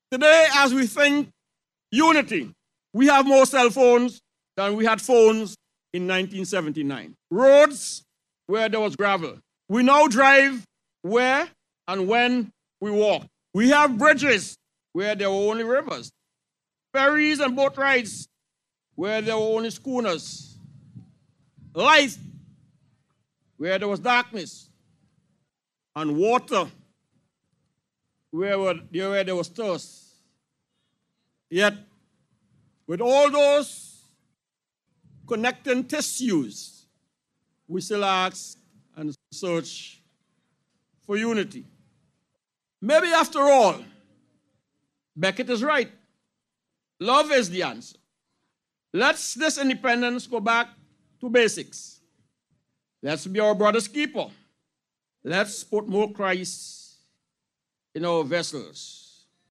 Today, as we think unity, we have more cell phones than we had phones in 1979. Roads where there was gravel. We now drive where and when we walk. We have bridges where there were only rivers. Ferries and boat rides where there were only schooners. Light where there was darkness. And water where there was thirst. Yet, with all those connecting tissues, we still ask and search for unity. Maybe after all, Beckett is right. Love is the answer. Let's this independence go back to basics. Let's be our brother's keeper. Let's put more Christ in our vessels.